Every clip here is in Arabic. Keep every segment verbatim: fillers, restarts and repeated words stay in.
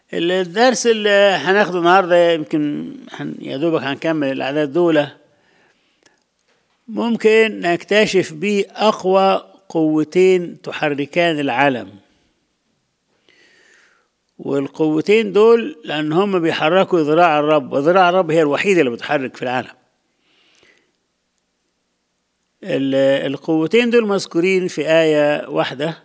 الدرس اللي هناخده النهارده يمكن يا دوبك هنكمل الاعداد دول، ممكن نكتشف بيه اقوى قوتين تحركان العالم. والقوتين دول لان هم بيحركوا ذراع الرب، وذراع الرب هي الوحيده اللي بتحرك في العالم. القوتين دول مذكورين في آية واحدة: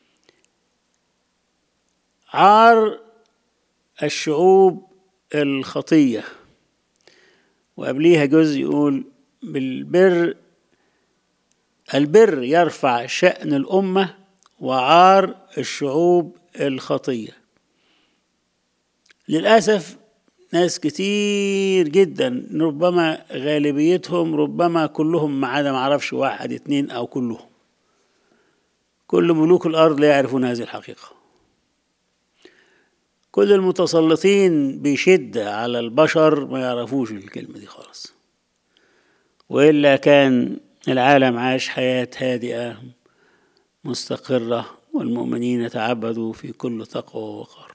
عار الشعوب الخطية، وقبليها جزء يقول بالبر البر يرفع شأن الأمة وعار الشعوب الخطية. للأسف ناس كتير جدا، ربما غالبيتهم، ربما كلهم ما عدا ما عرفش واحد اتنين أو كلهم، كل ملوك الأرض لا يعرفون هذه الحقيقة. كل المتسلطين بشدة على البشر ما يعرفوش الكلمة دي خالص، وإلا كان العالم عاش حياة هادئة مستقرة والمؤمنين يتعبدوا في كل تقوى ووقار.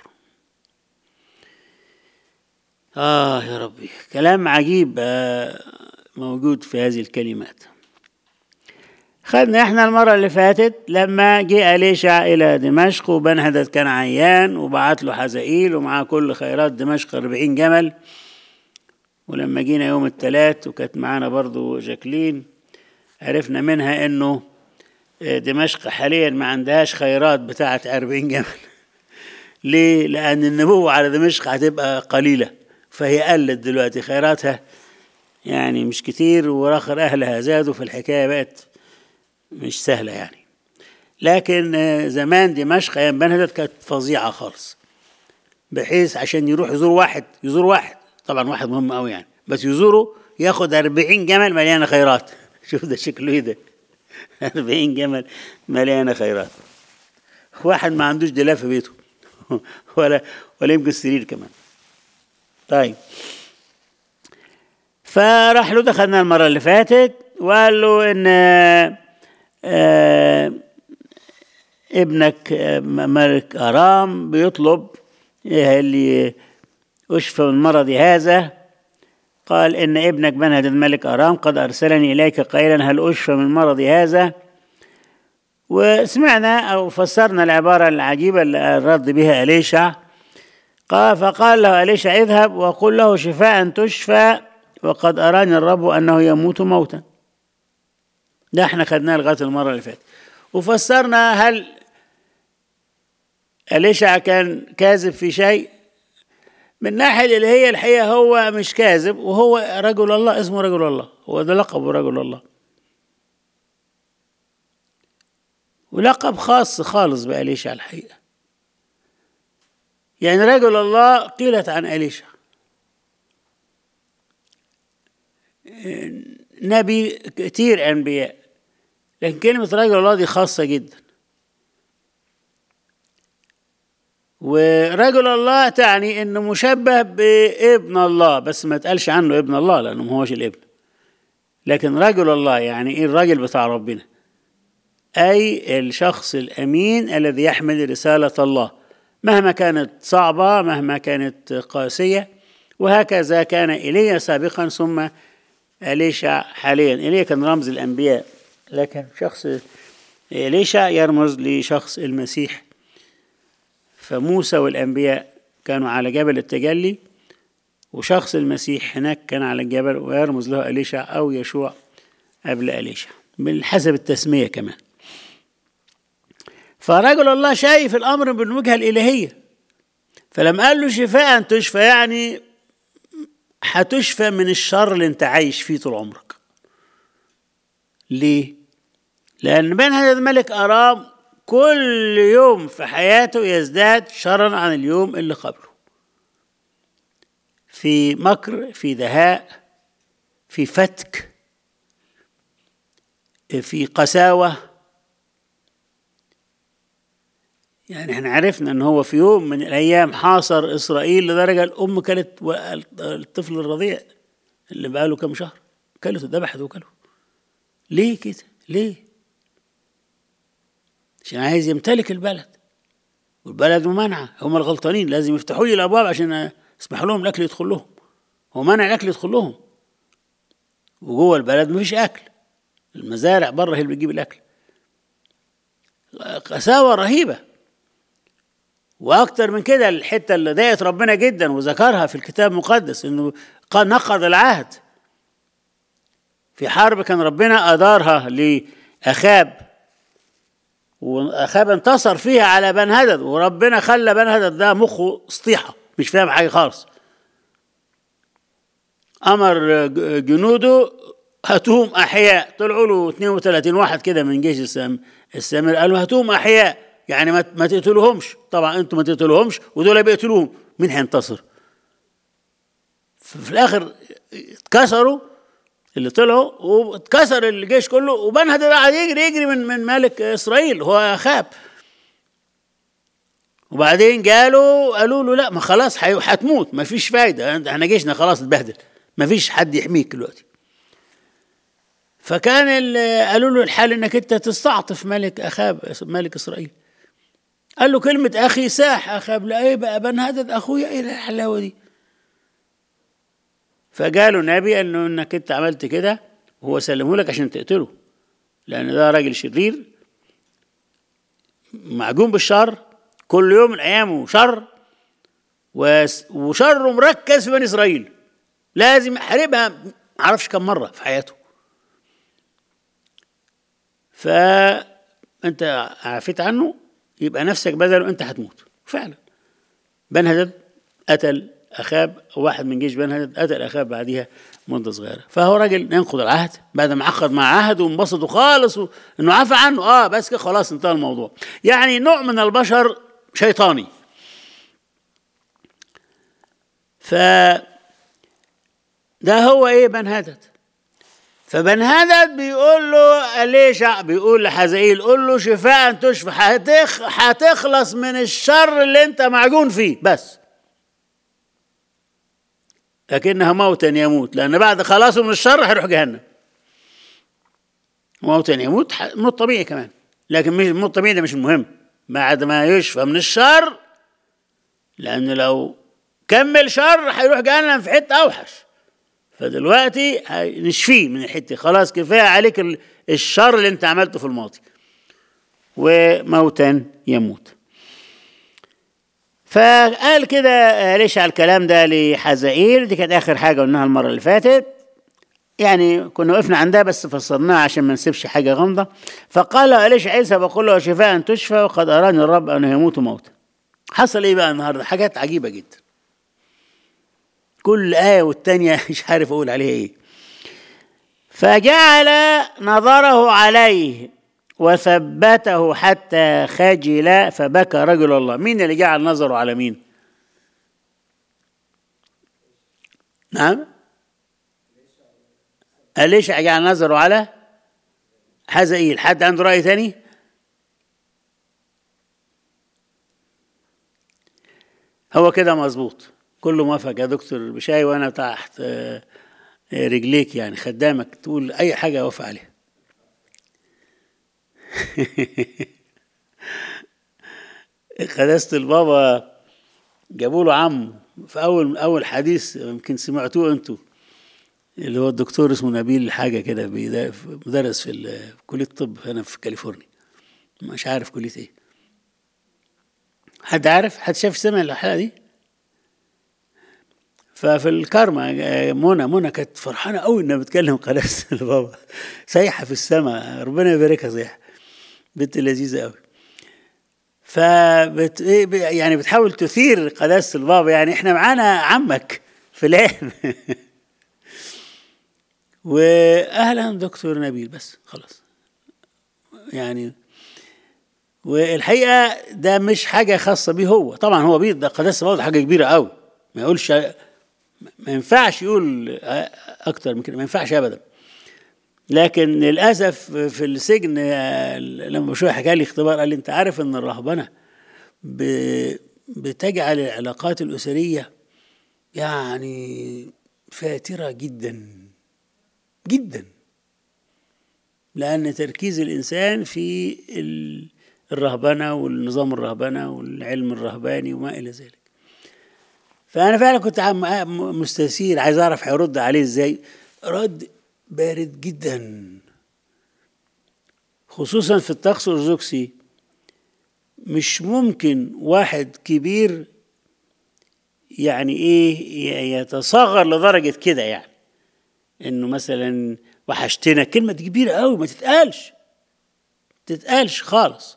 آه يا ربي، كلام عجيب موجود في هذه الكلمات. خدنا احنا المرة اللي فاتت لما جاء إليشع إلى دمشق، وبنهدد كان عيان وبعت له حزائيل ومعاه كل خيرات دمشق أربعين جمل. ولما جينا يوم الثلاث وكانت معانا برضو جاكلين، عرفنا منها انه دمشق حاليا ما عندهاش خيرات بتاعة أربعين جمل. ليه؟ لأن النبوة على دمشق هتبقى قليلة، فهي قلت دلوقتي خيراتها يعني مش كتير، وآخر أهلها زادوا، في الحكاية بقت مش سهلة يعني. لكن زمان دمشق أيام بنهدد كانت فظيعة خالص، بحيث عشان يروح يزور واحد يزور واحد طبعا واحد مهم قوي يعني، بس يزوره ياخد أربعين جمل مليانة خيرات. شوف ده شكله ايه ده، أربعين جمل مليانة خيرات. واحد ما عندوش دولاب في بيته ولا ولا يمكن سرير كمان. طيب، فراح له، دخلنا المرة اللي فاتت وقال له ان آه ابنك ملك أرام بيطلب اللي أشفى من مرضي هذا. قال إن ابنك بنهدد الملك أرام قد أرسلني إليك قائلا هل أشفى من مرضي هذا. وسمعنا أو فسرنا العبارة العجيبة اللي الرد بها إليشع. قال فقال له إليشع اذهب وقل له شفاء تشفى وقد أراني الرب أنه يموت موتا. ده احنا خدناه لغاية المرة اللي فاتت، وفسرنا هل إليشع كان كاذب في شيء. من ناحية اللي هي الحقيقة هو مش كاذب، وهو رجل الله، اسمه رجل الله، هو ده لقبه رجل الله، ولقب خاص خالص بإليشع الحقيقة. يعني رجل الله قيلت عن إليشع نبي، كتير أنبياء، لكن كلمة رجل الله دي خاصة جدا. ورجل الله تعني انه مشبه بابن الله، بس ما تقالش عنه ابن الله لانه ما هوش الابن. لكن رجل الله يعني ايه؟ الراجل بتاع ربنا، اي الشخص الامين الذي يحمل رسالة الله مهما كانت صعبة، مهما كانت قاسية. وهكذا كان إيليا سابقا ثم إليشع حاليا. إيليا كان رمز الأنبياء، لكن شخص إليشع يرمز لشخص المسيح. فموسى والأنبياء كانوا على جبل التجلي، وشخص المسيح هناك كان على الجبل، ويرمز له إليشع أو يشوع قبل إليشع بالحسب التسمية كمان. فرجل الله شايف الأمر بالوجهة الإلهية، فلما قال له شفاء تشفى يعني هتشفى من الشر اللي انت عايش فيه طول عمرك. ليه؟ لأن بنهدد ملك أرام كل يوم في حياته يزداد شرا عن اليوم اللي قبله، في مكر، في دهاء، في فتك، في قساوة. يعني احنا عرفنا ان هو في يوم من الايام حاصر اسرائيل لدرجة الام كانت الطفل الرضيع اللي بقاله كم شهر كلته، ذبحت وكله. ليه كده؟ ليه؟ عشان عايز يمتلك البلد. والبلد ممنعة، هم الغلطانين، لازم يفتحوا لي الأبواب عشان يسمحوا لهم الأكل يدخل لهم. هو منع الأكل يدخل لهم، وجوه البلد مفيش أكل، المزارع بره هي اللي بتجيب الأكل. قساوة رهيبة. وأكتر من كده الحتة اللي ضايقت ربنا جدا وذكرها في الكتاب المقدس، إنه نقض العهد في حرب كان ربنا أدارها لأخاب، وأخاب انتصر فيها على بنهدد، وربنا خلى بنهدد ده مخه سطيحة مش فاهم حاجة خالص. أمر جنوده هاتوهم أحياء، طلعوا له اثنين وثلاثين واحد كده من جيش السامر، قالوا هاتوهم أحياء، يعني ما ما تقتلوهمش. طبعا أنتم ما تقتلوهمش ودول بيقتلوهم، مين هينتصر؟ في الآخر اتكسروا اللي طلعوا، واتكسر الجيش كله، وبنهدد قاعد يجري يجري من من ملك إسرائيل هو أخاب. وبعدين قالوا قالوا له لا، ما خلاص هتموت، ما فيش فايدة، احنا جيشنا خلاص اتبهدل، ما فيش حد يحميك دلوقتي. فكان قالوا له الحال انك انت تستعطف ملك اخاب ملك اسرائيل. قال له كلمة اخي ساح اخاب، لا ايه بقى بنهدد اخويا، ايه الحلاوة دي؟ فقالوا النبي قال له انك انت عملت كده وهو سلمه لك عشان تقتله، لان ده راجل شرير معجون بالشر، كل يوم من ايامه شر، وشره مركز في بني اسرائيل، لازم يحاربها معرفش كم مرة في حياته. فأنت عافيت عنه يبقى نفسك بدله أنت هتموت. فعلا بنهدد قتل أخاب، واحد من جيش بنهدد قتل أخاب بعديها مدة صغيرة. فهو راجل ينقض العهد بعد ما عقد مع عهد وانبسطوا خالص إنه عفى عنه، آه بس كده خلاص انتهى الموضوع. يعني نوع من البشر شيطاني. ف ده هو إيه بنهدد. فبنهدد بيقول له أليشع، بيقول لحزائيل قول له شفاء تشفى، هتخ... هتخلص من الشر اللي انت معجون فيه بس، لكنها موتا يموت، لأن بعد خلاصه من الشر هيروح جهنم. موتا يموت موت طبيعي كمان، لكن مش موت طبيعي، ده مش المهم بعد ما يشفى من الشر، لأن لو كمل شر هيروح جهنم في حتة أوحش. فدلوقتي نشفيه من الحته، خلاص كفايه عليك الشر اللي انت عملته في الماضي، وموتا يموت. فقال كده ليش على الكلام ده لحزائيل. دي كانت اخر حاجه قلناها المره اللي فاتت، يعني كنا وقفنا عندها بس فصلناها عشان ما نسيبش حاجه غامضه. فقال أليش عيسى بقول له شفاء تشفى، وقد اراني الرب انه يموت موتا. حصل ايه بقى النهارده؟ حاجات عجيبه جدا، كل آية والتانية مش عارف أقول عليها إيه. فجعل نظره عليه وثبته حتى خجل فبكى رجل الله. مين اللي جعل نظره على مين؟ نعم، أليشع جعل نظره على حزائيل. حد عنده رأي ثاني؟ هو كده مظبوط، كله موافق يا دكتور بشاي، وانا تحت رجليك يعني خدامك، تقول اي حاجه اوافق عليها. قداسة البابا جابوا له عم في اول اول حديث يمكن سمعتوه انتوا، اللي هو الدكتور اسمه نبيل حاجه كده، مدرس في كليه الطب هنا في كاليفورنيا، مش عارف كليه ايه. حد عارف؟ حد شاف سمع الحلقه دي؟ ففي الكارما منى منى كانت فرحانه قوي انها بتكلم قداسه البابا، سايحه في السماء، ربنا يباركها، سايحه بنت لذيذه قوي. فبت يعني بتحاول تثير قداسه البابا، يعني احنا معانا عمك فلان. واهلا دكتور نبيل، بس خلاص يعني. والحقيقه ده مش حاجه خاصه بيه هو، طبعا هو بيه ده قداسه البابا حاجه كبيره قوي، ما يقولش، ما ينفعش يقول أكتر من كده، ما ينفعش أبدا. لكن للأسف في السجن لما بشوي حكى لي اختبار، قال لي أنت عارف أن الرهبنة بتجعل العلاقات الأسرية يعني فاترة جدا جدا، لأن تركيز الإنسان في الرهبنة والنظام الرهبنة والعلم الرهباني وما إلى ذلك. فأنا فعلا كنت مستثير عايز أعرف هيرد عليه إزاي. رد بارد جدا، خصوصا في الطقس الأرثوذكسي. مش ممكن واحد كبير يعني إيه يتصغر لدرجة كده، يعني إنه مثلا وحشتنا، كلمة دي كبيرة قوي ما تتقالش تتقالش خالص.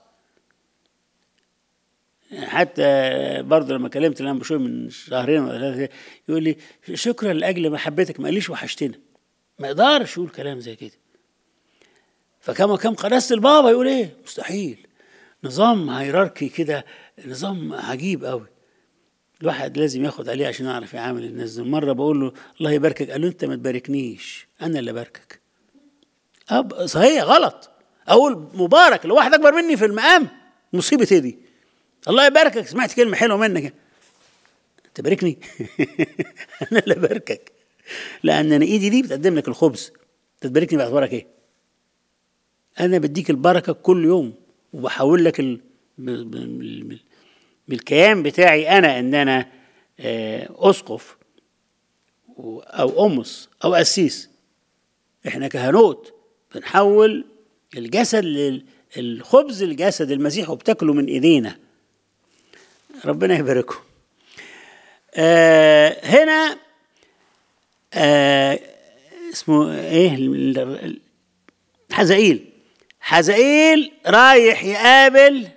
حتى برضه لما كلمت الان بشوي من شهرين ولا ثلاثه يقول لي شكرا لاجل محبتك، ما قاليش وحشتنا. ما يقدرش يقول كلام زي كده. فكما كم قداسه البابا يقول ايه؟ مستحيل. نظام هيراركي كده، نظام عجيب قوي، الواحد لازم ياخد عليه عشان يعرف يعامل الناس دول. مره بقول له الله يباركك، قال له انت ما تباركنيش، انا اللي باركك. أب صحيح غلط اقول مبارك لو واحد اكبر مني في المقام، مصيبه ايه دي؟ الله يباركك، سمعت كلمه حلوه منك، تباركني؟ انا اللي باركك، لان انا ايدي دي بتقدم لك الخبز، تباركني باعتبارك ايه؟ انا بديك البركه كل يوم، وبحول لك ال... بالكيان بتاعي انا ان انا اسقف او امس او قسيس. احنا كهنوت بنحول الجسد للخبز، الجسد المسيح، وبتاكله من ايدينا. ربنا يباركه. آه هنا آه اسمه ايه؟ حزائيل. حزائيل رايح يقابل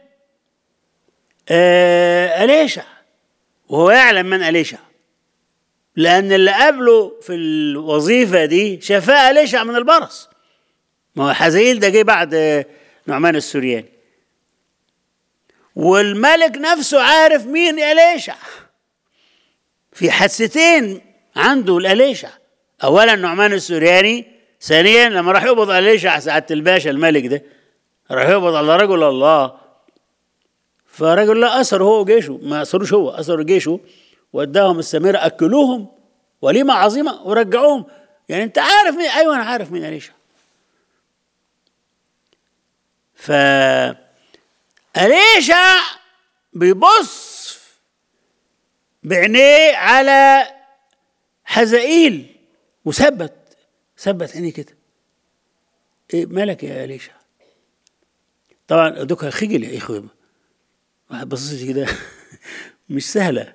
آه أليشع، وهو يعلم من أليشع، لأن اللي قابله في الوظيفة دي شفاء أليشع من البرص. ما هو حزائيل ده جه بعد نعمان السورياني، والملك نفسه عارف مين أليشع. في حادثتين عنده الأليشع، أولا نعمان السورياني، ثانيا لما راح يقبض أليشع سعادة الباشا الملك ده، راح يقبض على رجل الله، فرجل الله أسر هو وجيشه، ما أسروش هو، أسروا جيشه واداهم السامرة، أكلوهم وليمة عظيمة ورجعوهم. يعني أنت عارف مين؟ أيوة أنا عارف مين أليشع. ف أليشع بيبص بعينيه على حزائيل وثبت ثبت عينيه كده. ايه مالك يا أليشع؟ طبعا دوكها خجل يا اخوه، واحد بصيت كده مش سهله،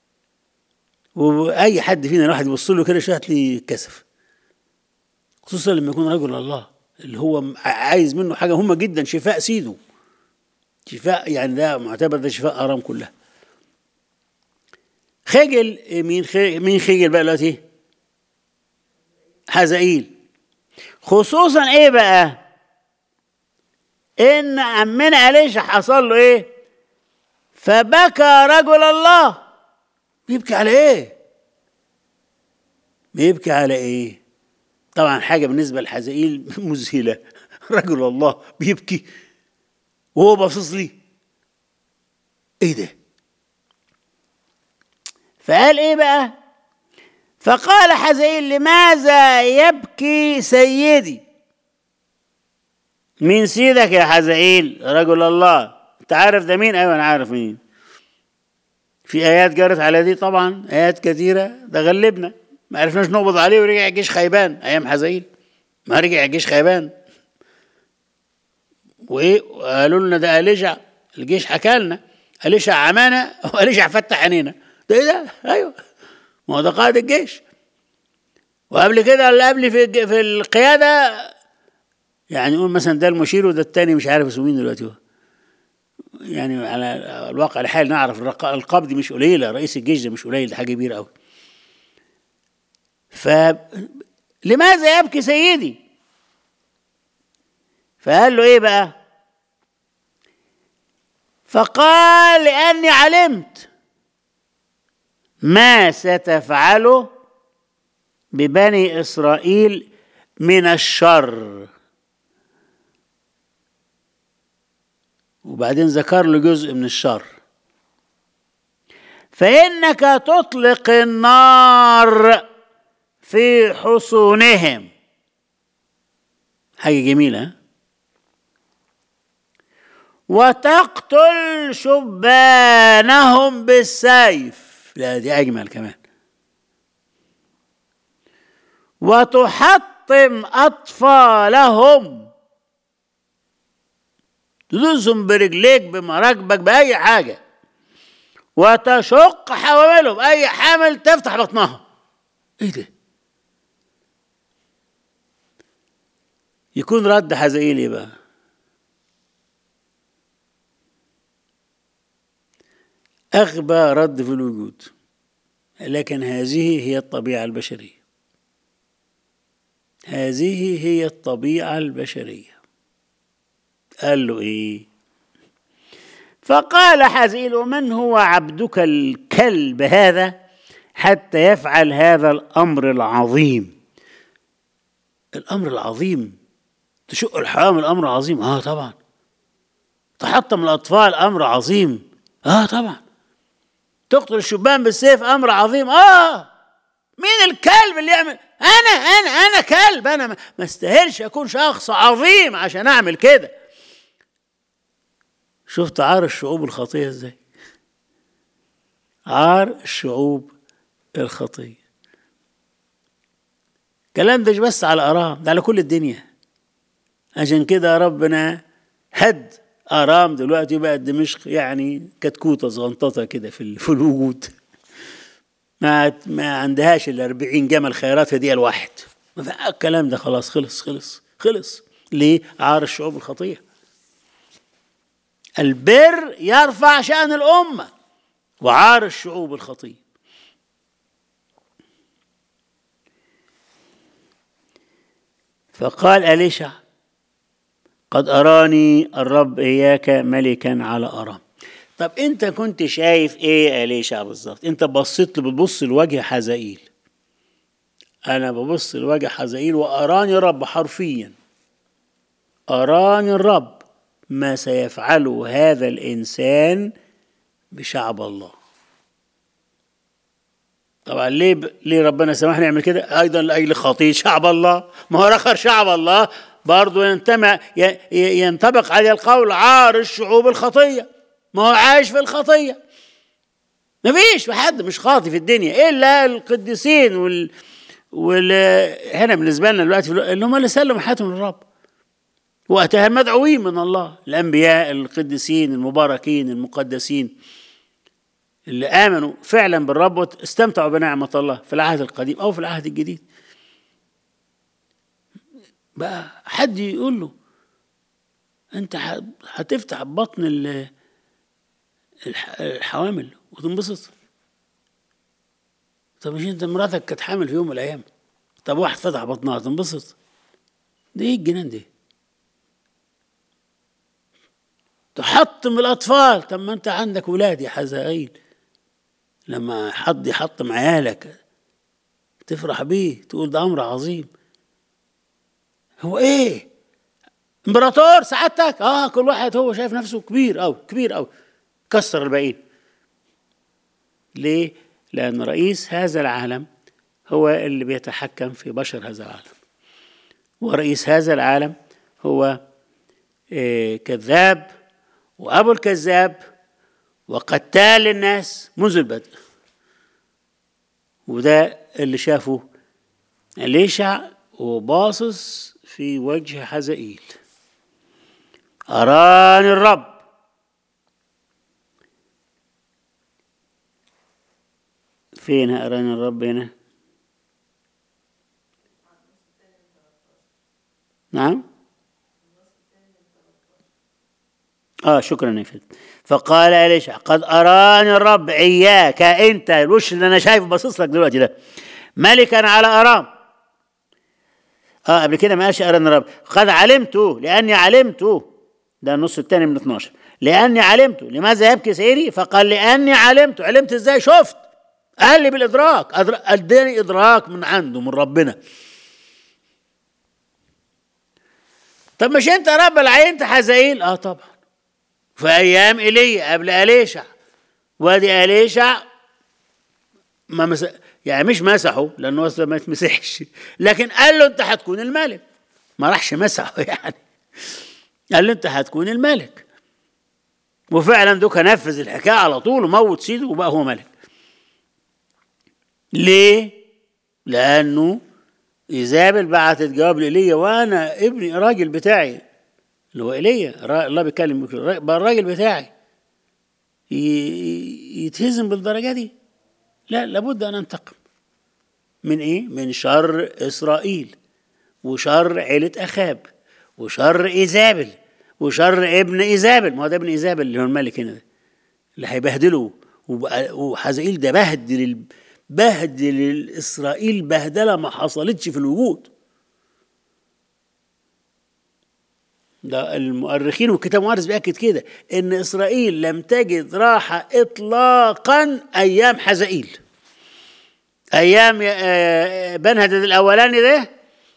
واي حد فينا الواحد يبص له كده شويه هتلاقيه كسف، خصوصا لما يكون رجل الله اللي هو عايز منه حاجه مهمه جدا، شفاء سيده، شفاء يعني ده معتبر ده شفاء ارام كلها. خجل. مين خجل؟ مين خجل بقى دلوقتي؟ حزائيل. خصوصا ايه بقى؟ ان عمنا أليشع حصل له ايه؟ فبكى رجل الله. بيبكي على ايه؟ بيبكي على ايه؟ طبعا حاجه بالنسبه لحزائيل مذهله، رجل الله بيبكي وهو باصص لي، ايه ده؟ فقال ايه بقى؟ فقال حزائيل لماذا يبكي سيدي؟ مين سيدك يا حزائيل؟ رجل الله. انت عارف ده مين؟ ايوه انا عارف مين. في ايات جرت على دي طبعا، ايات كثيره. ده غلبنا، ما عرفناش نقبض عليه ورجع الجيش خيبان ايام حزائيل، ما رجع الجيش خيبان. وايه؟ قالوا لنا ده أليشع، الجيش حكى لنا أليشع عمانا وأليشع فتح عينينا. ده ايه ده؟ ايوه ما هو ده قائد الجيش. وقبل كده اللي قبلي في في القياده، يعني نقول مثلا ده المشير وده الثاني مش عارف اسمه مين دلوقتي. هو يعني على الواقع الحالي نعرف الالقاب دي مش قليله، رئيس الجيش ده مش قليل، ده حاجه كبيره قوي. فلماذا يبكي سيدي؟ فقال له ايه بقى؟ فقال لاني علمت ما ستفعله ببني إسرائيل من الشر. وبعدين ذكر له جزء من الشر. فإنك تطلق النار في حصونهم. حاجة جميلة. وتقتل شبانهم بالسيف. لا دي أجمل كمان. وتحطم أطفالهم، تدوسهم برجليك بمراكبك بأي حاجة، وتشق حواملهم، أي حامل تفتح بطنها. إيه ده؟ يكون رد حزقيل إيه بقى؟ أغبى رد في الوجود، لكن هذه هي الطبيعة البشرية. هذه هي الطبيعة البشرية. قال له إيه؟ فقال حزقيل: ومن هو عبدك الكلب هذا حتى يفعل هذا الأمر العظيم؟ الأمر العظيم، تشق الحوامل أمر عظيم. آه طبعا. تحطم الأطفال أمر عظيم. آه طبعا. تقتل الشبان بالسيف أمر عظيم. آه مين الكلب اللي يعمل؟ أنا أنا أنا كلب، أنا ما استاهلش أكون شخص عظيم عشان أعمل كده. شفت عار الشعوب الخطية إزاي؟ عار الشعوب الخطية. الكلام ده مش بس على أرام، ده على كل الدنيا. عشان كده ربنا هد أرام دلوقتي بقت دمشق يعني كتكوتة صغنططة كده في في الوجود. ما ما عندهاش إلا أربعين جمل خيرات هدية الواحد. الكلام ده خلاص خلص خلص خلص. ليه؟ عار الشعوب الخطية. البر يرفع شأن الأمة، وعار الشعوب الخطية. فقال أليشع: قد أراني الرب إياك ملكا على أرام. طب أنت كنت شايف إيه يا أليشع بالظبط؟ أنت بصيت له، بتبص لوجه حزقيل. أنا ببص لوجه حزقيل وأراني الرب حرفيا، أراني الرب ما سيفعله هذا الإنسان بشعب الله. طبعا ليه ب... ليه ربنا سمحنا نعمل كده؟ أيضا لأجل خطية شعب الله. ما هو رخر شعب الله برضو ينتمع ي... ينطبق عليه القول عار الشعوب الخطية. ما هو عايش في الخطية. ما فيش حد مش خاطي في الدنيا إلا القديسين وال, وال... هنا بالنسبة لنا دلوقتي اللي هم اللي سلموا حياتهم للرب وقتها المدعوين من الله، الأنبياء القديسين المباركين المقدسين اللي آمنوا فعلا بالرب واستمتعوا بنعمة الله في العهد القديم أو في العهد الجديد. بقى حد يقول له أنت هتفتح بطن الحوامل وتنبسط؟ طب مش أنت مراتك كانت حامل في يوم من الأيام؟ طب واحد فتح بطنها تنبسط؟ ده إيه الجنان ده؟ تحطم الأطفال. طب ما أنت عندك ولاد يا حزقيل، لما حد يحطم عيالك تفرح بيه، تقول ده أمر عظيم. هو إيه؟ إمبراطور سعادتك؟ آه كل واحد هو شايف نفسه كبير أو كبير أو كسر الباقيين. ليه؟ لأن رئيس هذا العالم هو اللي بيتحكم في بشر هذا العالم، ورئيس هذا العالم هو إيه كذاب وأبو الكذاب وقتال للناس منذ البدء. وده اللي شافه أليشع وباصص في وجه حزقيل. أراني الرب. فين أراني الرب هنا؟ نعم. آه شكرا يا فندم. فقال أليشع: قد أراني الرب إياك أنت، الوش اللي أنا شايفه باصص لك دلوقتي ده، ملكا على أرام. آه قبل كده ما قالش أراني الرب، قد علمت لأني علمت. ده النص الثاني من اثناشر. لأني علمت. لماذا يبكي سيري؟ فقال لأني علمت. علمت إزاي؟ شفت. قال لي بالإدراك، أداني إدراك من عنده من ربنا. طب مش أنت رب العين حزقيل؟ آه طبعا. في أيام إيليا قبل أليشع. وادي أليشع ما مس... يعني مش مسحه لأنه أصلا ما يتمسحش، لكن قال له أنت هتكون الملك. ما راحش مسحه يعني، قال له أنت هتكون الملك. وفعلا دوكا نفذ الحكاية على طول وموت سيده وبقى هو ملك. ليه؟ لأنه إيزابل بعتت جواب لإيليا، وأنا ابني الراجل بتاعي اللي هو إيليا، الله بيتكلم بقى الراجل بتاعي يتهزم بالدرجة دي؟ لا، لابد أن أنتقم. من إيه؟ من شر إسرائيل وشر عيلة أخاب وشر إيزابل وشر ابن إيزابل. ما هو ده ابن إيزابل اللي هو الملك هنا ده اللي هيبهدله. وحزائيل ده بهدل بهدل إسرائيل بهدلة ما حصلتش في الوجود. ده المؤرخين والكتاب المقدس بيأكد كده إن إسرائيل لم تجد راحة إطلاقا أيام حزائيل. أيام بنهدد الأولاني ده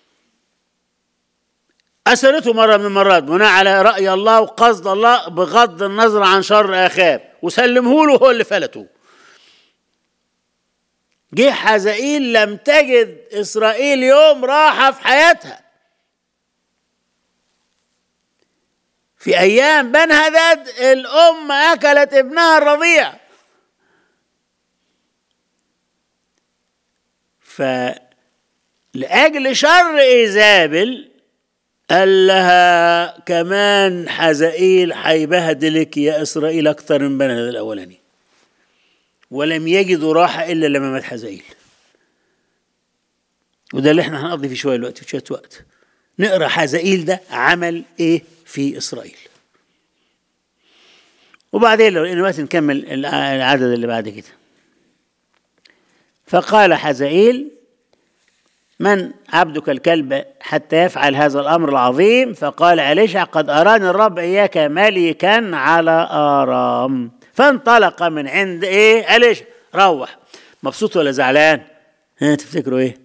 أسرته مرة من المرات بناء على رأي الله وقصد الله بغض النظر عن شر أخاب، وسلمه له هو اللي فلته. جه حزائيل لم تجد إسرائيل يوم راحة في حياتها. في أيام بنهدد الأم أكلت ابنها الرضيع. فلأجل شر إيزابل قال لها كمان حزائيل هيبهدلك يا إسرائيل أكثر من بنهدد الأولاني. ولم يجدوا راحة إلا لما مات حزائيل. وده اللي احنا هنقضي فيه شوية الوقت في شوية وقت نقرأ حزائيل ده عمل إيه في إسرائيل. وبعدين لو لقينا وقت نكمل العدد اللي بعد كده. فقال حزائيل من عبدك الكلب حتى يفعل هذا الأمر العظيم؟ فقال أليشع قد أراني الرب إياك ملكا على آرام. فانطلق من عند إيه أليشع. روح مبسوط ولا زعلان؟ ها تفتكروا إيه؟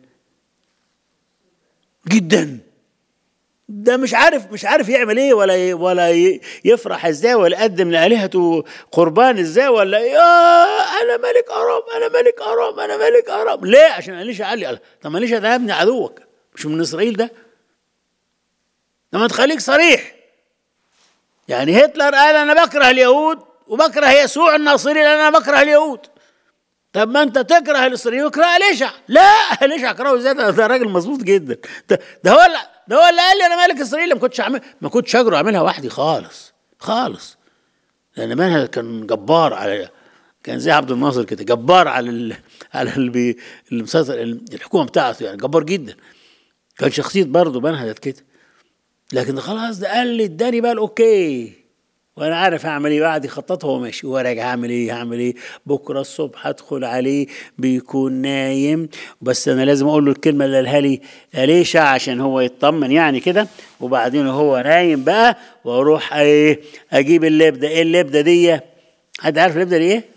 جدا. ده مش عارف مش عارف يعمل ايه ولا ولا يفرح ازاي ولا يقدم لآلهته قربان ازاي ولا يا انا ملك ارام انا ملك ارام انا ملك ارام. ليه؟ عشان أليشع قال لي طب أليشع ده يا ابني عدوك مش من اسرائيل ده؟ لما تخليك صريح. يعني هتلر قال انا بكره اليهود وبكره يسوع الناصري لان انا بكره اليهود. طب ما انت تكره الاسرائيلي وكره أليشع. لا، أليشع اكرهه ازاي؟ ده راجل مظبوط جدا. ده, ده هو اللي ده هو اللي قال لي انا ملك اسرائيل. ما كنتش اعمل ما كنتش اجرؤ اعملها وحدي خالص خالص. لان منها كان جبار على كان زي عبد الناصر كده جبار على ال... على اللي المسيطر الحكومه بتاعته، يعني جبار جدا. كان شخصيه برضه بنهدت كده. لكن خلاص ده قال لي اداني بقى الاوكي وانا عارف هعمل ايه. بعد يخطط هو ماشي وراجع هعمل ايه هعمل ايه بكره الصبح هدخل عليه بيكون نايم، بس انا لازم اقول له الكلمه اللي قالها لي أليشع عشان هو يطمن يعني كده. وبعدين هو نايم بقى واروح ايه اجيب اللبده. ايه اللبده دي؟ حد عارف اللبده دي ايه؟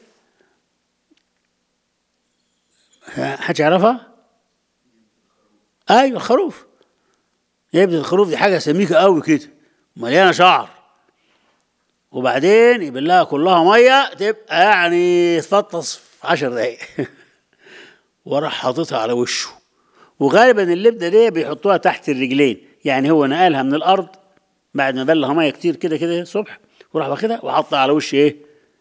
حد يعرفها؟ ايوه الخروف. لبده الخروف دي حاجه سميكه قوي كده مليانه شعر، وبعدين يبلها كلها ميه تبقى يعني تفطس في عشر دقايق وراح حاططها على وشه. وغالبا اللبده دي بيحطوها تحت الرجلين، يعني هو نقلها من الارض بعد ما بلها ميه كتير كده كده الصبح وراح واخدها وحطها على وش ايه؟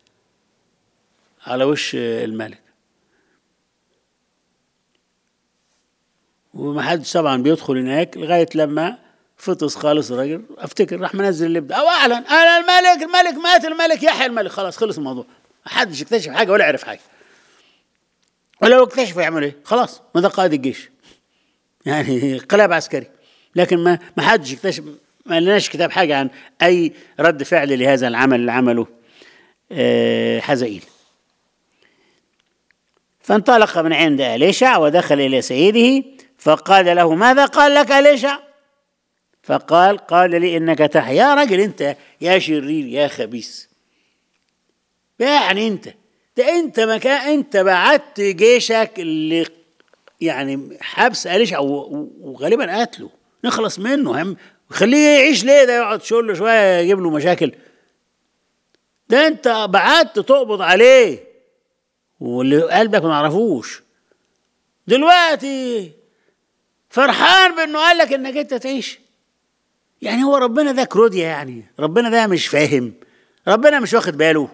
على وش الملك. ومحدش طبعا بيدخل هناك لغايه لما فطس خالص الراجل. افتكر راح منزل اللبده او اعلن انا الملك الملك مات الملك يحيى الملك. خلاص خلص الموضوع. محدش اكتشف حاجه ولا عرف حاجه. ولو اكتشفوا يعمل ايه؟ خلاص ما ده قائد الجيش يعني انقلاب عسكري. لكن ما ما حدش اكتشف، ما لناش كتاب حاجه عن اي رد فعل لهذا العمل اللي عمله حزائيل. فانطلق من عند أليشع ودخل الى سيده فقال له ماذا قال لك أليشع؟ فقال قال لي إنك تحيا. يا راجل أنت يا شرير يا خبيث، يعني أنت ده أنت مكان أنت بعت جيشك اللي يعني حبس أليشع وغالبا قتله نخلص منه هم خليه يعيش ليه؟ ده يقعد شغل شوية يجيب له مشاكل. ده أنت بعت تقبض عليه واللي قلبك ما نعرفوش دلوقتي فرحان بأنه قال لك إنك أنت تعيش. يعني هو ربنا ده كروديا؟ يعني ربنا ده مش فاهم؟ ربنا مش واخد باله؟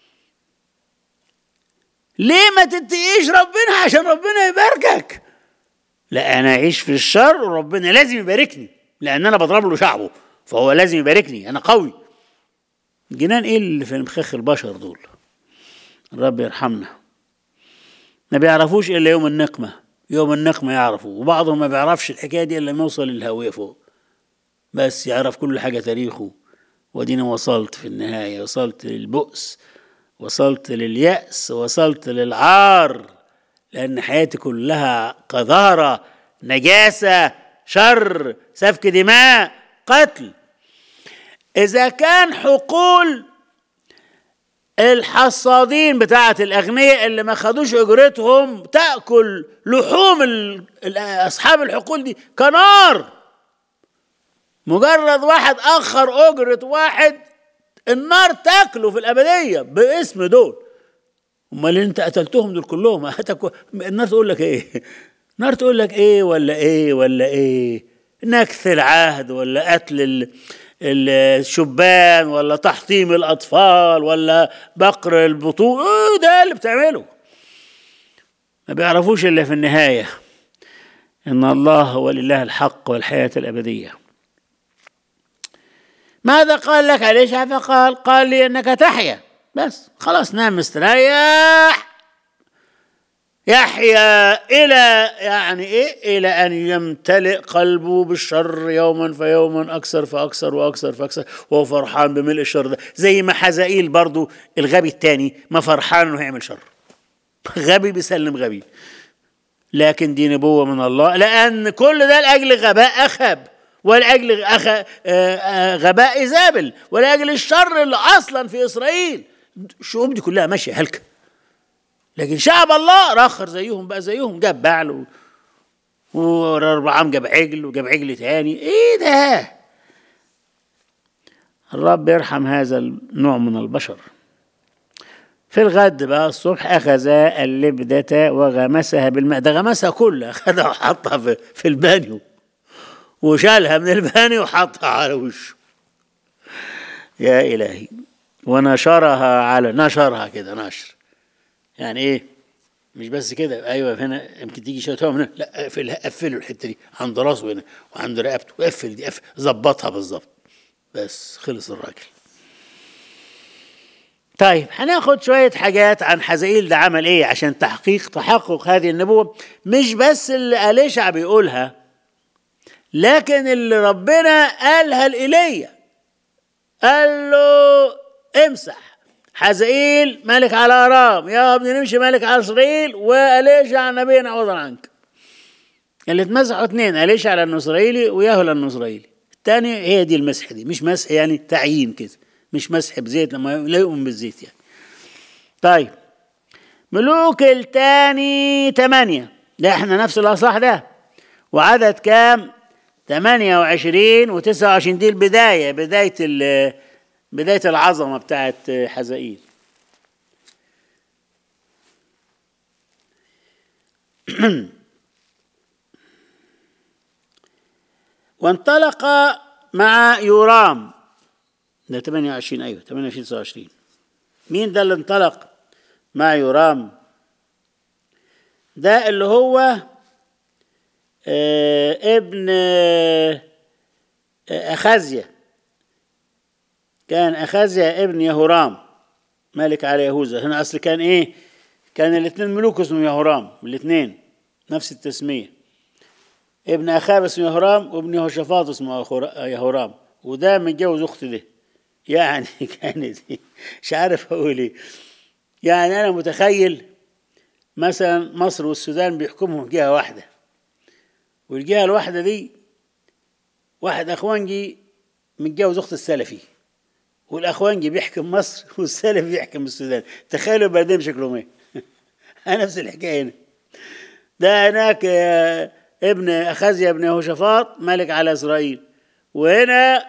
ليه ما تتقيش ربنا عشان ربنا يباركك؟ لا انا اعيش في الشر وربنا لازم يباركني لان انا بضرب له شعبه، فهو لازم يباركني، انا قوي. جنان ايه اللي في مخاخ البشر دول؟ الرب يرحمنا. ما بيعرفوش الا يوم النقمه، يوم النقمه يعرفوا، وبعضهم ما بيعرفش الحكايه دي الا لما يوصل للهويه فوق، بس يعرف كل حاجه تاريخه. ودينا وصلت في النهايه، وصلت للبؤس، وصلت لليأس، وصلت للعار، لأن حياتي كلها قذارة، نجاسة، شر، سفك دماء، قتل. إذا كان حقول الحصادين بتاعة الأغنياء اللي ما خدوش أجرتهم تأكل لحوم أصحاب الحقول دي كنار، مجرد واحد أخر أجرة واحد النار تاكله في الأبدية باسم دول. امال انت قتلتهم دول كلهم، النار تقول لك ايه؟ النار تقول لك ايه ولا ايه ولا ايه؟ نكث العهد، ولا قتل الشبان، ولا تحطيم الاطفال، ولا بقر البطون، ايه ده اللي بتعمله؟ ما بيعرفوش الا في النهايه ان الله هو الاله الحق والحياه الابديه. ماذا قال لك أليشع؟ فقال قال لي انك تحيا. بس خلاص نام مستريح، يحيا إلى يعني إيه؟ إلى أن يمتلئ قلبه بالشر يوما فيوما، أكثر فأكثر وأكثر فأكثر، وهو فرحان بملء الشر ده. زي ما حزائيل برضو الغبي التاني ما فرحان إنه هيعمل شر، غبي بيسلم غبي، لكن دي نبوة من الله، لأن كل ده لأجل غباء أخاب، ولأجل أخ... غباء إيزابل، ولأجل الشر اللي أصلا في إسرائيل. الشعوب دي كلها ماشية هلكة، لكن شعب الله رخر زيهم بقى زيهم، جاب بعل وربعام جاب عجل وجاب عجل تاني. ايه ده؟ الرب يرحم هذا النوع من البشر. في الغد بقى الصبح أخذ اللبدة وغمسها بالماء. ده غمسها كلها، أخذها وحطها في, في البانيو، وشالها من البانيو وحطها على وشه. يا إلهي. ونشرها على نشرها كده نشر، يعني ايه؟ مش بس كده، ايوه هنا يمكن تيجي شويه هنا، لا قفلها، قفلوا الحته دي عند راسه هنا وعند رقبته، قفل دي، قفل، ظبطها بالظبط، بس خلص الراجل. طيب هناخد شويه حاجات عن حزائيل ده عمل ايه عشان تحقيق تحقق هذه النبوه، مش بس اللي أليشع بيقولها، لكن اللي ربنا قالها لإيليا. قال له امسح حزائيل ملك على أرام، يا ابني نمشي ملك على إسرائيل، وأليشع نبينا عوضا عنك. اللي اتمسحوا اثنين، أليشع على النصرائيلي وياهو النصرائيلي. الثاني هي دي المسح دي، مش مسح يعني تعيين كده، مش مسح بزيت لما لا يؤمن بالزيت يعني. طيب ملوك الثاني ثمانية، ده احنا نفس الأصح ده، وعدد كام؟ ثمانية وعشرين وتسعة وعشرين. دي البداية، بداية ال بداية العظمة بتاعت حزائيل. وانطلق مع يورام، ده ثمانية وعشرين، أيوة ثمانية وعشرين تسعة وعشرين. مين ده اللي انطلق مع يورام؟ ده اللي هو اه ابن اه أخازيا، كان أخازيا ابن يهورام ملك على يهوذا. هنا أصل كان إيه؟ كان الاثنين ملوك اسمه يهورام، الاثنين نفس التسمية، ابن أخاب اسمه يهورام وابن يهوشافاط اسمه يهورام، وده متجوز أخت ده. يعني كانت مش عارف أقول إيه. يعني أنا متخيل مثلا مصر والسودان بيحكمهم جهة واحدة، والجهة الواحدة دي واحد أخوانجي متجوز أخت السلفي، والأخوانجي بيحكم مصر والسلفي بيحكم السودان. تخيلوا البلدين شكلهم ايه. نفس الحكاية هنا. ده هناك ابن أخازيا ابن يهوشافاط ملك على إسرائيل، وهنا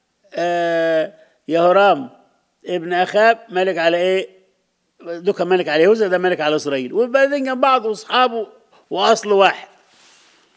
يهورام ابن أخاب ملك على ايه؟ دوكا ملك على يهوذا، ده ملك على إسرائيل، والبلدين جنب بعض واصحابه وأصل واحد.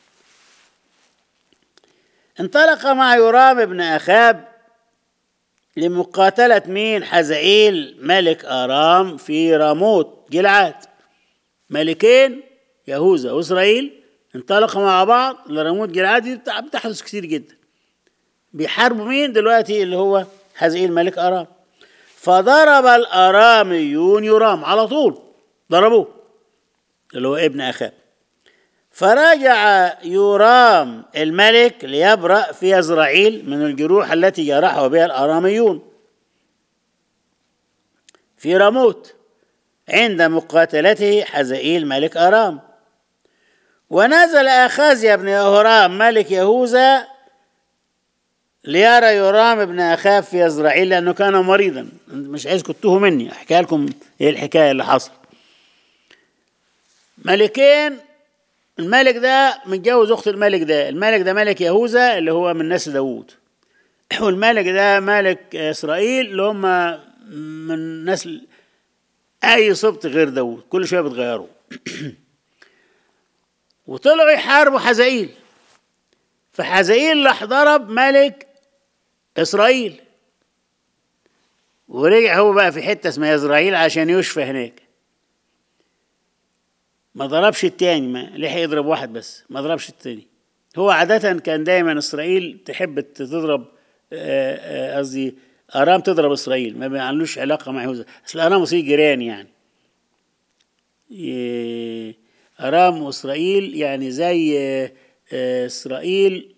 انطلق مع يورام ابن أخاب لمقاتلة مين؟ حزائيل ملك آرام في راموت جلعاد. ملكين يهوذا وإسرائيل انطلقوا مع بعض لراموت جلعاد. دي بتحدث كتير جدا. بيحاربوا مين دلوقتي؟ اللي هو حزائيل ملك آرام. فضرب الآراميون يرام، على طول ضربوه اللي هو ابن أخاب. فرجع يورام الملك ليبرأ في يزرعيل من الجروح التي جرحه بها الآراميون في راموت عند مقاتلته حزائيل ملك آرام. ونزل أخازيا بن يهورام ملك يهوذا ليرى يورام ابن أخاب في يزرعيل لأنه كان مريضا. مش عايزكم تتوهوا مني، أحكي لكم إيه الحكاية اللي حصل. ملكين، الملك ده متجوز أخت الملك ده. الملك ده ملك يهوذا اللي هو من نسل داوود، والملك ده ملك إسرائيل اللي هم من نسل أي سبط غير داوود، كل شوية بتغيروا. وطلعوا يحاربوا حزائيل. فحزائيل راح ضرب ملك إسرائيل، ورجع هو بقى في حتة اسمها يزرعيل عشان يشفى هناك. ما ضربش التاني، ما لحق يضرب واحد بس، ما ضربش التاني. هو عادة كان دايما إسرائيل تحب تضرب، قصدي آرام تضرب إسرائيل، ما بيعملوش علاقة مع يهوذا. أصل آرام وإسرائيل جيران يعني. آرام وإسرائيل يعني زي إسرائيل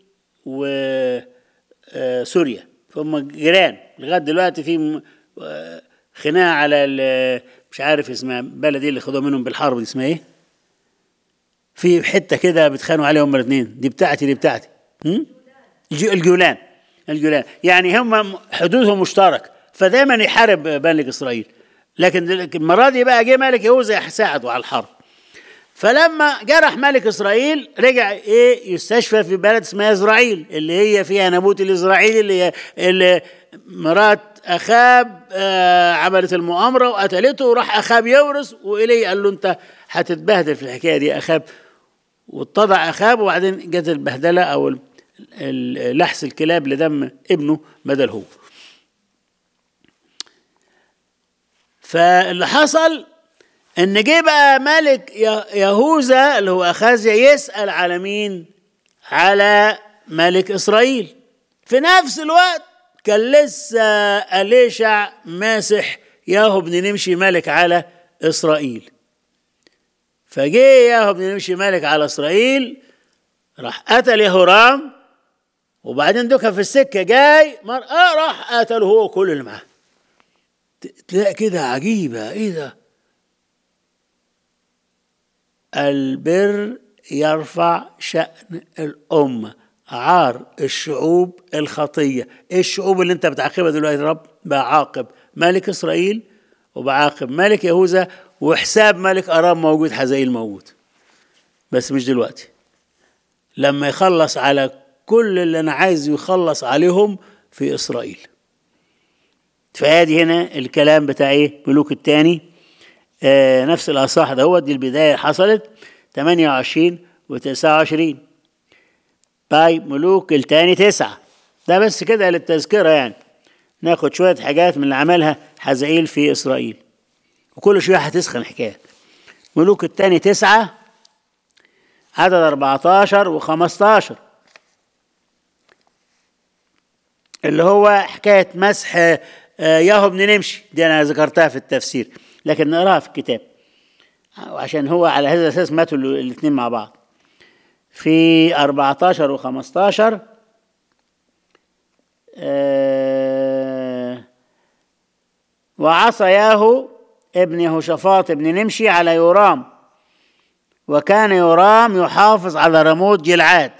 وسوريا، فهم جيران لغاية دلوقتي. في خناقة على مش عارف اسمها بلدي اللي خدوها منهم بالحرب دي اسمها ايه؟ في حتة كده بيتخانقوا عليهم الاثنين، دي بتاعتي دي بتاعتي. الجولان. الجولان يعني هم حدودهم مشترك، فدايما يحارب ملك إسرائيل. لكن المرة دي بقى جه ملك يهوذا يساعده على الحرب. فلما جرح ملك إسرائيل رجع ايه يستشفى في بلد اسمها يزرعيل اللي هي فيها نبوت الإسرائيلي اللي هي اللي مرات أخاب آه عملت المؤامرة وقتلته، وراح أخاب يورث، وإليه قال له أنت هتتبهدل في الحكاية دي أخاب. واتضع أخاب، وبعدين جت البهدلة أو لحس الكلاب لدم ابنه بدل هو. فاللي حصل ان جه بقى ملك يهوذا اللي هو أخازيا يسأل على مين؟ على ملك إسرائيل. في نفس الوقت كان لسه أليشع ماسح ياهو بن نمشي ملك على إسرائيل. فجه ياهو بن نمشي ملك على إسرائيل، راح قتل يهورام، وبعدين دوكا في السكة جاي مرأة راح قتله هو كل اللي معاه. تلاقي كده عجيبة، ايه ده؟ البر يرفع شأن الأمة، عار الشعوب الخطية. ايه الشعوب اللي انت بتعاقبها دلوقتي؟ رب بعاقب ملك إسرائيل وبعاقب ملك يهوذا، وحساب ملك أرام موجود، حزائيل موجود، بس مش دلوقتي. لما يخلص على كل اللي أنا عايز يخلص عليهم في إسرائيل. فهذه هنا الكلام بتاع ايه؟ ملوك الثاني آه نفس الأصح ده. هو دي البداية حصلت ثمانية وعشرين وتسعة وعشرين. طيب ملوك الثاني تسعة، ده بس كده للتذكرة يعني. ناخد شوية حاجات من اللي عملها حزائيل في إسرائيل، وكل شوية هتسخن حكاية. ملوك الثاني تسعة عدد أربعتاشر وخمستاشر، اللي هو حكاية مسح ياهو بن نمشي. دي أنا ذكرتها في التفسير، لكن نقراها في الكتاب عشان هو على هذا الأساس ماتوا الاثنين مع بعض. في أربعتاشر وخمستاشر أه وعصى ياهو ابن يهوشافاط ابن نمشي على يورام، وكان يورام يحافظ على راموت جلعاد،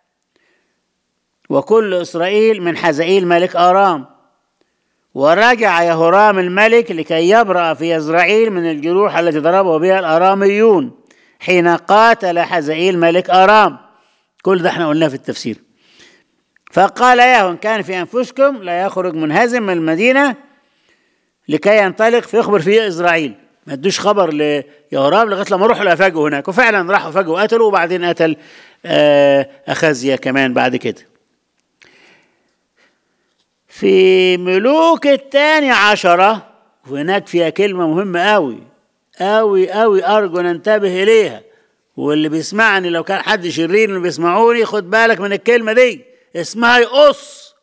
وكل إسرائيل من حزائيل ملك آرام. ورجع يهورام الملك لكي يبرأ في يزرعيل من الجروح التي ضربه بها الآراميون حين قاتل حزائيل ملك آرام. كل ده احنا قلناه في التفسير. فقال ياهو إن كان في أنفسكم لا يخرج منهزم من المدينة لكي ينطلق فيخبر فيه إسرائيل. ما ادوش خبر ليهورام لغاية لما روحوا لأفاجئوا هناك، وفعلا راحوا فاجئوا قتلوا، وبعدين قتل أخازيا كمان بعد كده. في ملوك الثاني عشرة، وهناك فيها كلمة مهمة أوي أوي أوي، أرجو ننتبه إليها. واللي بيسمعني لو كان حد شرير اللي بيسمعوني خد بالك من الكلمة دي، اسمها يقص.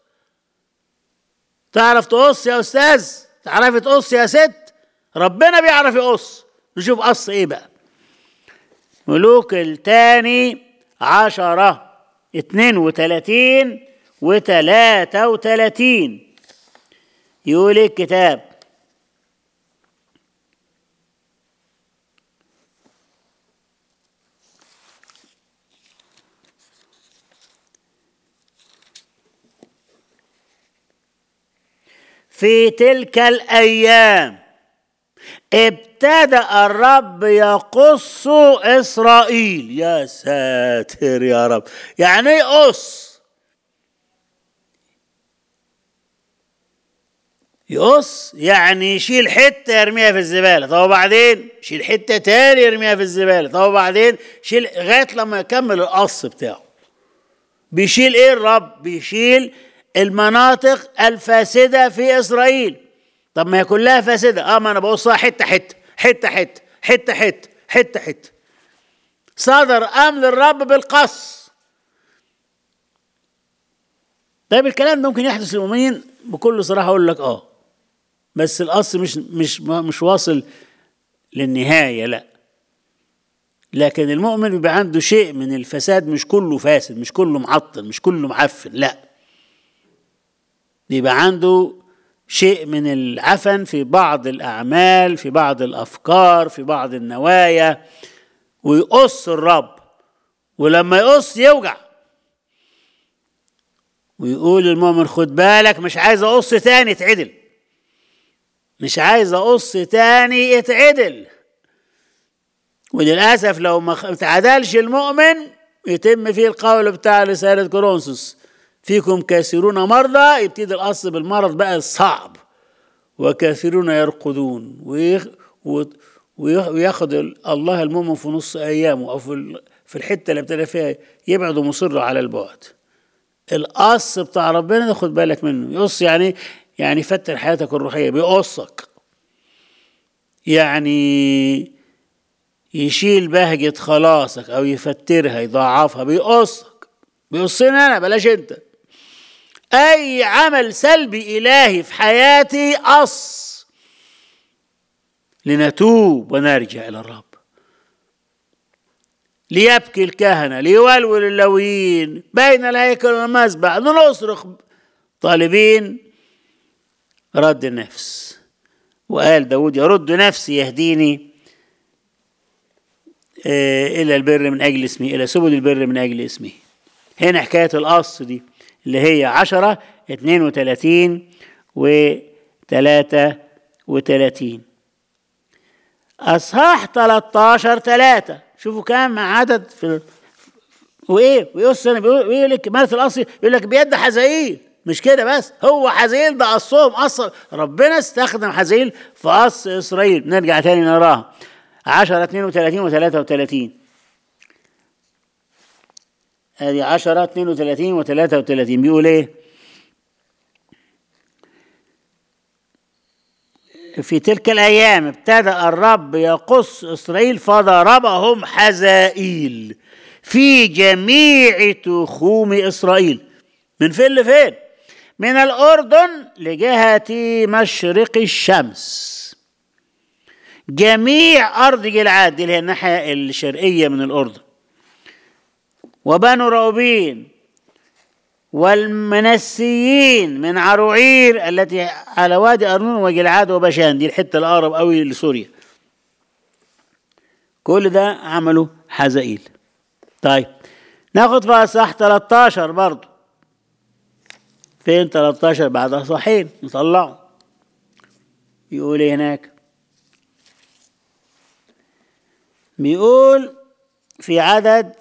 تعرف تقص يا أستاذ؟ تعرفي تقص يا ست؟ ربنا بيعرف يقص. نشوف قص إيه بقى. ملوك الثاني عشرة اتنين وتلاتين وتلاتة وتلاتين يقول الكتاب: في تلك الأيام ابتدأ الرب يقص إسرائيل. يا ساتر يا رب، يعني ايه قص؟ يقص يعني يشيل حتة يرميها في الزبالة، طب وبعدين يشيل حتة تاني يرميها في الزبالة، طب وبعدين يشيل لغاية لما يكمل القص بتاعه. بيشيل ايه الرب؟ بيشيل المناطق الفاسدة في إسرائيل. طب ما هي كلها فاسدة، اه ما انا بقصها حتة حتة حتة حتة حتة حتة حتة حتة. صدر أمر الرب بالقص. طيب الكلام ده ممكن يحدث للمؤمنين؟ بكل صراحة أقول لك اه، بس القص مش مش مش واصل للنهاية، لا. لكن المؤمن بيبقى عنده شيء من الفساد، مش كله فاسد، مش كله معطل، مش كله معفن، لا. بيبقى عنده شيء من العفن في بعض الأعمال، في بعض الأفكار، في بعض النوايا، ويقص الرب. ولما يقص يوجع، ويقول المؤمن خد بالك مش عايز أقص تاني اتعدل، مش عايز أقص تاني اتعدل. وللأسف لو ما اتعدلش المؤمن يتم فيه القول بتاع رسالة كورنثوس: فيكم كثيرون مرضى، يبتدي القص بالمرض بقى الصعب. وكثيرون يرقدون، وياخد الله المؤمن في نص أيامه أو في الحتة اللي ابتدى فيها يبعد ومصر على البعد. القص بتاع ربنا ده خد بالك منه. يقص يعني يعني يفتر حياتك الروحية، بيقصك، يعني يشيل بهجة خلاصك أو يفترها يضاعفها، بيقصك. بيقصني أنا، بلاش أنت. أي عمل سلبي إلهي في حياتي قص، لنتوب ونرجع إلى الرب. ليبكي الكهنة، ليولول اللويين بين الهيكل والمذبح، نصرخ طالبين رد النفس. وقال داود: يرد نفسي يهديني إلى البر من أجل اسمي، إلى سبل البر من أجل اسمي. هنا حكاية القص دي اللي هي عشرة اتنين وتلاتين وتلاتة وتلاتين. أصحاح تلاتاشر تلاتة، شوفوا كام عدد في وإيه ويقص. ويقول لك مالت القص، يقول لك بيد حزائيل. مش كده بس، هو حزائيل ده قصهم أصلا. ربنا استخدم حزائيل في قص إسرائيل. نرجع تاني نراها عشرة اتنين وتلاتين وتلاتة وتلاتين. هذه عشرة اتنين وتلاتين وتلاتة وتلاتين بيقول ايه؟ في تلك الأيام ابتدأ الرب يقص إسرائيل فضربهم حزائيل في جميع تخوم إسرائيل. من فين لفين؟ من الأردن لجهة مشرق الشمس، جميع أرض جلعاد اللي هي الناحية الشرقية من الأردن، وبنو راؤوبين والمنسيين من عروعير التي على وادي أرنون وجلعاد وبشان، دي الحتة الأقرب قوي لسوريا. كل ده عملوا حزائيل. طيب ناخد في أصحاح تلاتاشر برضو. فين تلاتاشر؟ بعد أصحاحين نطلعه. يقول ايه هناك؟ بيقول في عدد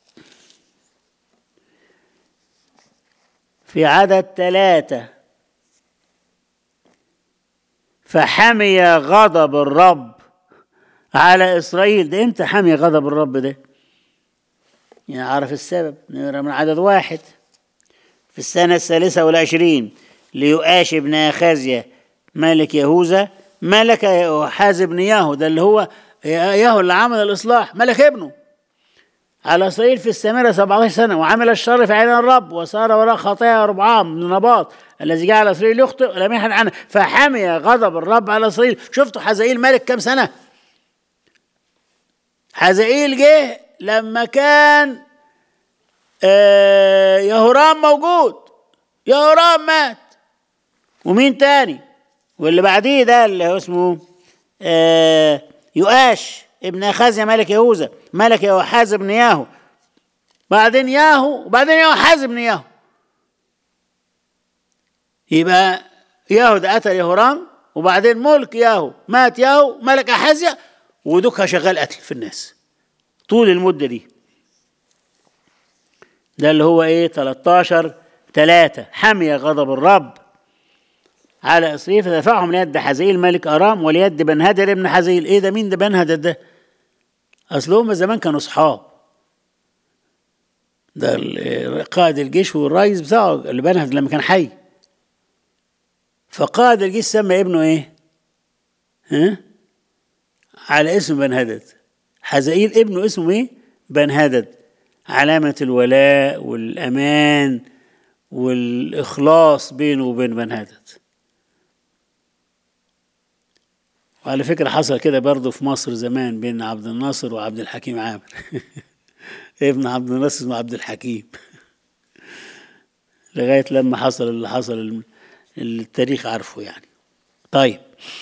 في عدد ثلاثة: فحمي غضب الرب على إسرائيل. ده امتى حمي غضب الرب ده؟ يعني عرف السبب، نقرأ من عدد واحد: في السنة الثالثة والعشرين ليؤاش ابن أخازيا ملك يهوذا ملك يوحاز بن ياهو، ده اللي هو ياهو اللي عمل الإصلاح، ملك ابنه على إسرائيل في السامرة سبعة عشر سنة، وعمل الشر في عين الرب وصار وراء خطايا ربعام بن نباط الذي جعل إسرائيل يخطئ ولم يحن عنه، فحمي غضب الرب على إسرائيل. شفتوا حزائيل ملك كم سنة؟ حزائيل جه لما كان آه يهورام موجود، يهورام مات، ومين تاني؟ واللي بعديه ده اللي هو اسمه آه يؤاش ابن أخازيا ملك يهوذا ملك يوحاز بن ياهو، بعدين ياهو وبعدين يوحاز بن ياهو. يبقى ياهو ده قتل يهورام، وبعدين ملك ياهو مات ياهو ملك أحازيا، ودكها شغال قتل في الناس طول المدة دي. ده اللي هو ايه تلتاشر ثلاثة، حمي غضب الرب على إسرائيل فدفعهم ليد حزائيل ملك أرام وليد بنهدر ابن حزائيل. ايه ده؟ مين ده بنهدر ده؟ اصلهم زمان كانوا اصحاب، ده قائد الجيش والرئيس بتاعه اللي بنهدر لما كان حي. فقائد الجيش سمى ابنه ايه؟ ها؟ على اسم بنهدد. حزائيل ابنه اسمه ايه؟ بنهدد، علامة الولاء والأمان والإخلاص بينه وبين بنهدد. وعلى فكرة حصل كده برضه في مصر زمان بين عبد الناصر وعبد الحكيم عامر ابن عبد الناصر اسمه عبد الحكيم لغاية لما حصل اللي حصل التاريخ عارفه يعني. طيب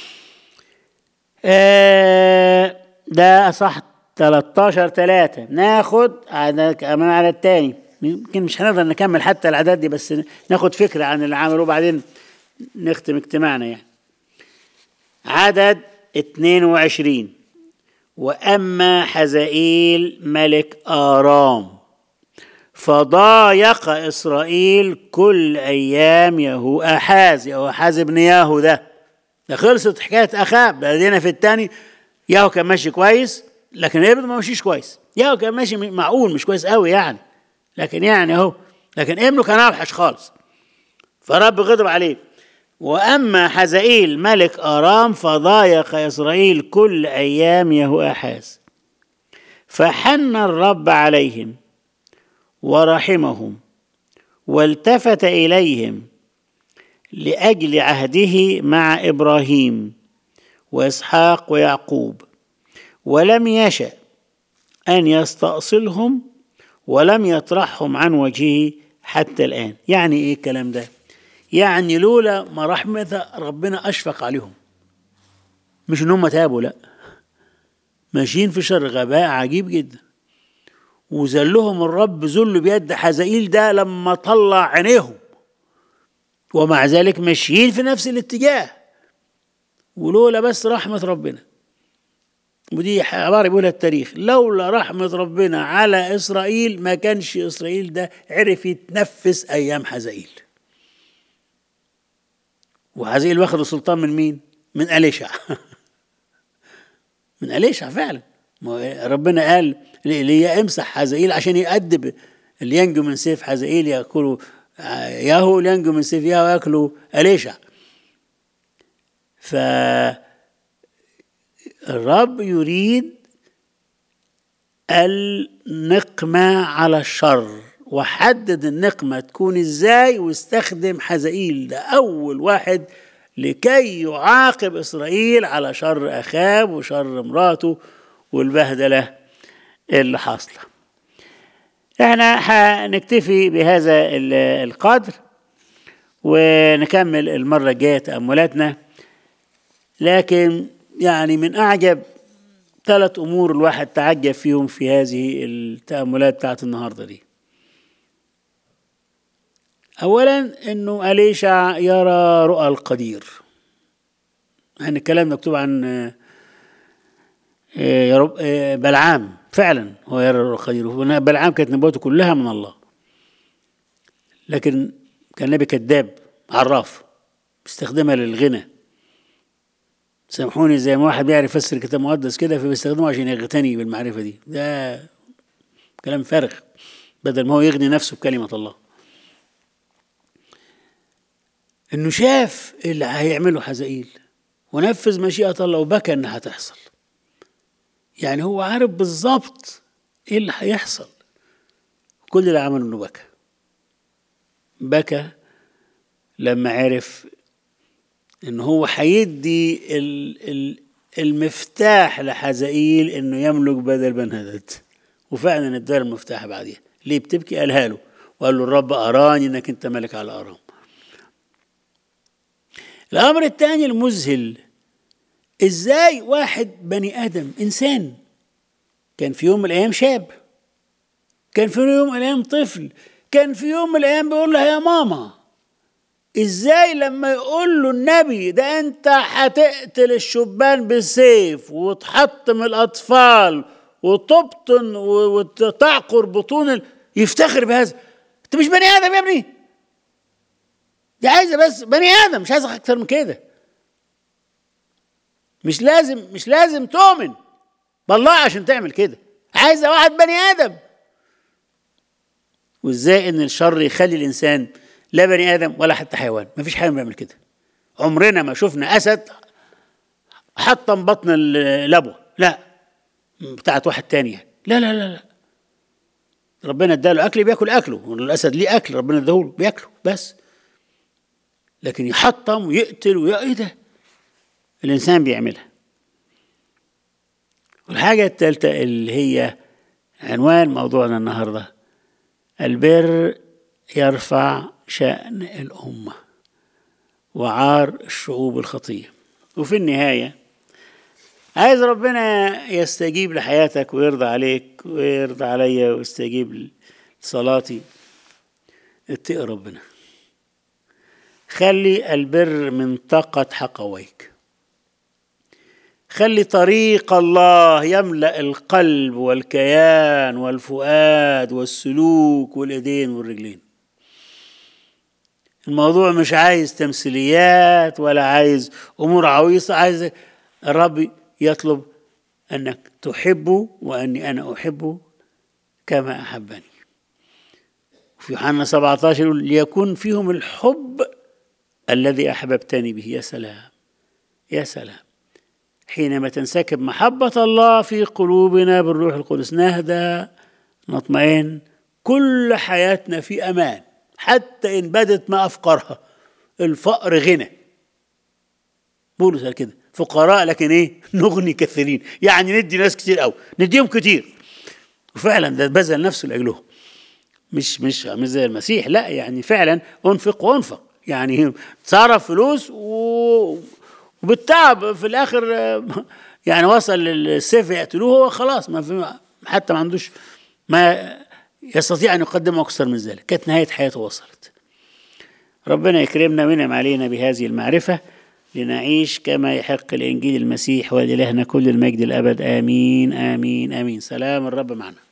آه ده صح تلتاشر ثلاثة. ناخد كمان على التاني، يمكن مش هنقدر نكمل حتى الأعداد دي، بس ناخد فكرة عن اللي عمله وبعدين نختم اجتماعنا يعني. عدد اثنين وعشرين. وأما حزائيل ملك آرام فضايق إسرائيل كل أيام يهو أحاز يهوحاز بن ياهو. ده ده خلصت حكاية أخاب. بدينا في الثاني، ياهو كان ماشي كويس لكن ابنه ما مشيش كويس. ياهو كان ماشي معقول مش كويس قوي يعني، لكن يعني اهو، لكن ابنه كان أوحش خالص، فرب غضب عليه. وأما حزائيل ملك آرام فضايق إسرائيل كل أيام يهوآحاز فحن الرب عليهم ورحمهم والتفت إليهم لأجل عهده مع إبراهيم وإسحاق ويعقوب، ولم يشأ أن يستأصلهم ولم يطرحهم عن وجهه حتى الآن. يعني إيه الكلام ده؟ يعني لولا ما رحمة ربنا أشفق عليهم، مش إن هم تابوا، لا، ماشيين في شر غباء عجيب جدا، وذلهم الرب ذل بيد حزائيل ده لما طلع عينيهم، ومع ذلك ماشيين في نفس الاتجاه، ولولا بس رحمة ربنا. ودي عبارة بيقولها التاريخ، لولا رحمة ربنا على إسرائيل ما كانش إسرائيل ده عرف يتنفس أيام حزائيل. وحزائيل واخد السلطان من مين؟ من أليشع من أليشع فعلا. ربنا قال لي امسح حزائيل عشان يأدب اللي ينجو من سيف حزائيل يأكلوا ياهو، اللي ينجو من سيف ياهو يأكلوا أليشع. فالرب يريد النقمة على الشر، وحدد النقمة تكون ازاي، واستخدم حزائيل ده أول واحد لكي يعاقب إسرائيل على شر أخاب وشر مراته والبهدلة اللي حاصلة. احنا هنكتفي بهذا القدر ونكمل المرة الجاية تأملاتنا. لكن يعني من أعجب ثلاث أمور الواحد تعجب فيهم في هذه التأملات بتاعت النهاردة دي. أولا إنه أليشع يرى رؤى القدير. يعني الكلام مكتوب عن بلعام، فعلا هو يرى رؤى القدير. بلعام كانت نبوته كلها من الله، لكن كان نبي كذاب عراف بيستخدمها للغنى. سامحوني، زي ما واحد بيعرف يفسر كتاب مقدس كده فبيستخدمه عشان يغتني بالمعرفة دي. ده كلام فارغ، بدل ما هو يغني نفسه بكلمة الله. انه شاف اللي هيعمله حزائيل ونفذ مشيئة الله وبكى انها هتحصل. يعني هو عارف بالظبط ايه اللي هيحصل. كل اللي عمله انه بكى بكى لما عرف ان هو هيدي المفتاح لحزائيل انه يملك بدل بنهدد، وفعلا اداله المفتاح بعديها. ليه بتبكي؟ قالها له وقال له الرب اراني انك انت ملك على ارام. الامر الثاني المذهل، ازاي واحد بني ادم انسان كان في يوم من الايام شاب، كان في يوم من الايام طفل، كان في يوم من الايام بيقول لها يا ماما، ازاي لما يقول له النبي ده انت هتقتل الشبان بالسيف وتحطم الاطفال وتبطن وتعقر بطون ال... يفتخر بهذا؟ انت مش بني ادم يا ابني، دي عايزه بس بني ادم، مش عايزه اكتر من كده. مش لازم مش لازم تؤمن بالله عشان تعمل كده، عايزه واحد بني ادم. وازاي ان الشر يخلي الانسان لا بني ادم ولا حتى حيوان؟ ما فيش حيوان بيعمل كده. عمرنا ما شفنا اسد حطم بطن اللبوه، لا بتاعت واحد تاني، لا لا لا لا. ربنا اداله اكل بياكل اكله، الاسد ليه اكل ربنا اداهوله بياكله بس. لكن يحطم ويقتل ويا ايه ده؟ الانسان بيعملها. والحاجه الثالثه اللي هي عنوان موضوعنا النهارده، البر يرفع شأن الأمة وعار الشعوب الخطية. وفي النهاية عايز ربنا يستجيب لحياتك ويرضى عليك ويرضى عليا ويستجيب لصلاتي. اتقي ربنا، خلي البر منطقة حقويك، خلي طريق الله يملأ القلب والكيان والفؤاد والسلوك والإيدين والرجلين. الموضوع مش عايز تمثيليات ولا عايز أمور عويصة، عايز الرب يطلب أنك تحبه وأني أنا أحبه كما أحبني. وفي يوحنا سبعة عشر يقول ليكون فيهم الحب الذي أحببتني به. يا سلام يا سلام، حينما تنسكب محبة الله في قلوبنا بالروح القدس نهدى نطمئن، كل حياتنا في أمان، حتى إن بدت ما أفقرها. الفقر غنى، بولس قال كده فقراء لكن إيه نغني كثيرين، يعني ندي ناس كتير أوي، نديهم كتير. وفعلا ده بذل نفسه لأجلهم، مش مش مش زي المسيح، لا يعني فعلا أنفق وأنفق، يعني صرف فلوس و وبالتعب في الآخر يعني وصل للسيف يقتلوه، هو خلاص ما في حتى ما عندوش ما يستطيع أن يقدم أكثر من ذلك، كانت نهاية حياته وصلت. ربنا يكرمنا وينعم علينا بهذه المعرفة لنعيش كما يحق الإنجيل المسيح، ولإلهنا كل المجد الأبد. آمين آمين آمين. سلام الرب معنا.